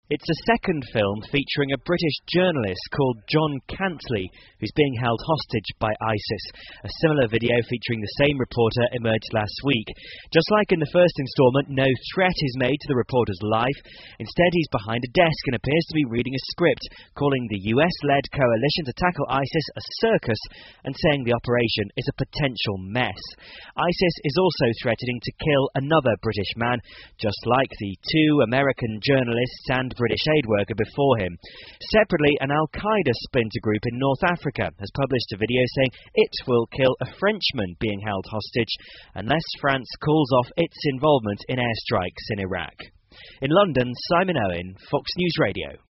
It's a second film featuring a British journalist called John Cantley, who's being held hostage by ISIS. A similar video featuring the same reporter emerged last week. Just like in the first instalment, no threat is made to the reporter's life. Instead, he's behind a desk and appears to be reading a script, calling the US-led coalition to tackle ISIS a circus and saying the operation is a potential mess. ISIS is also threatening to kill another British man, just like the two American journalists and British aid worker before him. Separately, an Al-Qaeda splinter group in North Africa has published a video saying it will kill a Frenchman being held hostage unless France calls off its involvement in airstrikes in Iraq. In London, Simon Owen, Fox News Radio.